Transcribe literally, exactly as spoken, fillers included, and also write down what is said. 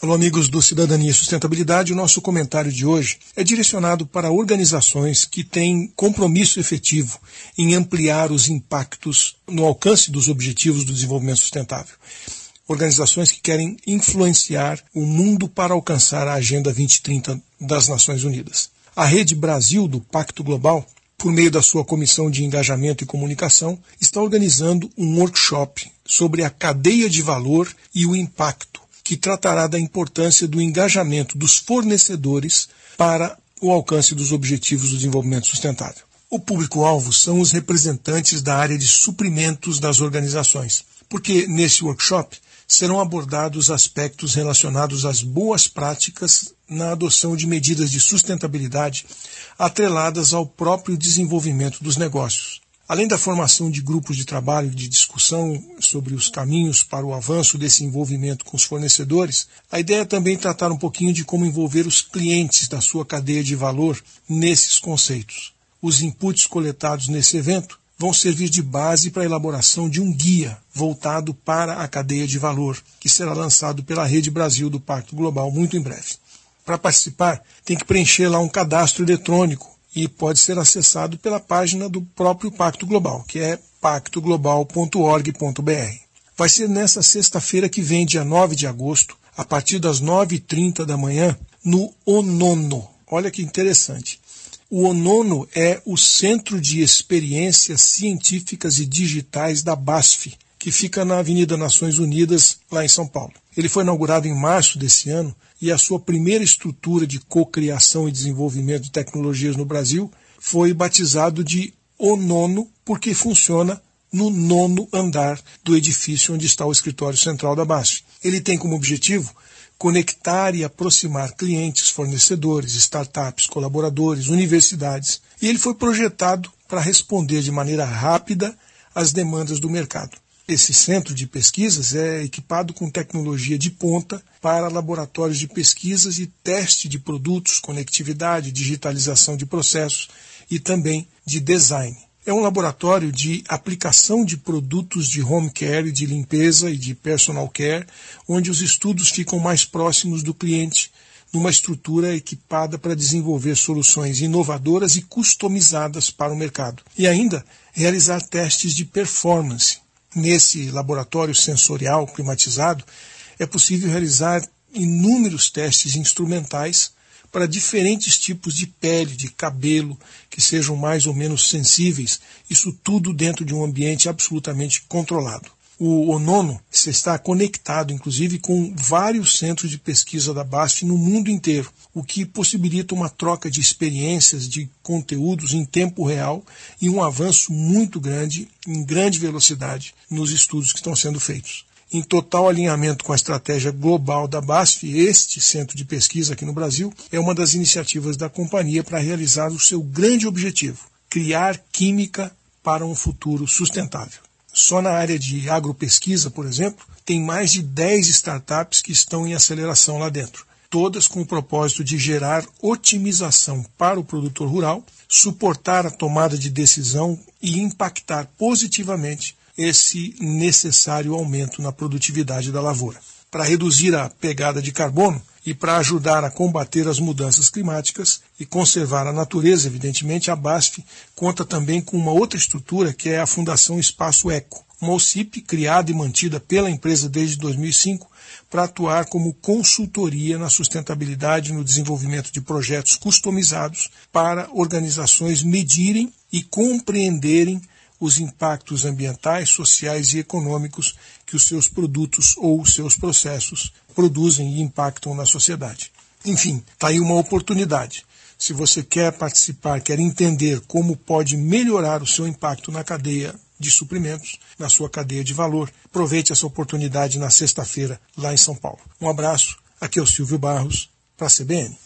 Alô, amigos do Cidadania e Sustentabilidade. O nosso comentário de hoje é direcionado para organizações que têm compromisso efetivo em ampliar os impactos no alcance dos objetivos do desenvolvimento sustentável. Organizações que querem influenciar o mundo para alcançar a Agenda vinte trinta das Nações Unidas. A Rede Brasil do Pacto Global, por meio da sua Comissão de Engajamento e Comunicação, está organizando um workshop sobre a cadeia de valor e o impacto, que tratará da importância do engajamento dos fornecedores para o alcance dos objetivos do desenvolvimento sustentável. O público-alvo são os representantes da área de suprimentos das organizações, porque nesse workshop serão abordados aspectos relacionados às boas práticas na adoção de medidas de sustentabilidade atreladas ao próprio desenvolvimento dos negócios. Além da formação de grupos de trabalho de discussão sobre os caminhos para o avanço desse envolvimento com os fornecedores, a ideia é também tratar um pouquinho de como envolver os clientes da sua cadeia de valor nesses conceitos. Os inputs coletados nesse evento vão servir de base para a elaboração de um guia voltado para a cadeia de valor, que será lançado pela Rede Brasil do Pacto Global muito em breve. Para participar, tem que preencher lá um cadastro eletrônico e pode ser acessado pela página do próprio Pacto Global, que é pacto global ponto org ponto b r. Vai ser nessa sexta-feira que vem, dia nove de agosto, a partir das nove e trinta da manhã, no Onono. Olha que interessante. O Onono é o Centro de Experiências Científicas e Digitais da BASF, que fica na Avenida Nações Unidas, lá em São Paulo. Ele foi inaugurado em março desse ano e a sua primeira estrutura de cocriação e desenvolvimento de tecnologias no Brasil foi batizado de Onono porque funciona no nono andar do edifício onde está o escritório central da BASF. Ele tem como objetivo conectar e aproximar clientes, fornecedores, startups, colaboradores, universidades. E ele foi projetado para responder de maneira rápida às demandas do mercado. Esse centro de pesquisas é equipado com tecnologia de ponta para laboratórios de pesquisas e teste de produtos, conectividade, digitalização de processos e também de design. É um laboratório de aplicação de produtos de home care, de limpeza e de personal care, onde os estudos ficam mais próximos do cliente, numa estrutura equipada para desenvolver soluções inovadoras e customizadas para o mercado. E ainda realizar testes de performance. Nesse laboratório sensorial climatizado, é possível realizar inúmeros testes instrumentais para diferentes tipos de pele, de cabelo, que sejam mais ou menos sensíveis, isso tudo dentro de um ambiente absolutamente controlado. O Onono está conectado, inclusive, com vários centros de pesquisa da BASF no mundo inteiro, o que possibilita uma troca de experiências, de conteúdos em tempo real e um avanço muito grande, em grande velocidade, nos estudos que estão sendo feitos. Em total alinhamento com a estratégia global da BASF, este centro de pesquisa aqui no Brasil é uma das iniciativas da companhia para realizar o seu grande objetivo, criar química para um futuro sustentável. Só na área de agropesquisa, por exemplo, tem mais de dez startups que estão em aceleração lá dentro, todas com o propósito de gerar otimização para o produtor rural, suportar a tomada de decisão e impactar positivamente esse necessário aumento na produtividade da lavoura. Para reduzir a pegada de carbono e para ajudar a combater as mudanças climáticas e conservar a natureza, evidentemente, a BASF conta também com uma outra estrutura que é a Fundação Espaço Eco, uma O C I P criada e mantida pela empresa desde dois mil e cinco para atuar como consultoria na sustentabilidade e no desenvolvimento de projetos customizados para organizações medirem e compreenderem os impactos ambientais, sociais e econômicos que os seus produtos ou os seus processos produzem e impactam na sociedade. Enfim, está aí uma oportunidade. Se você quer participar, quer entender como pode melhorar o seu impacto na cadeia de suprimentos, na sua cadeia de valor, aproveite essa oportunidade na sexta-feira lá em São Paulo. Um abraço, aqui é o Silvio Barros, para a C B N.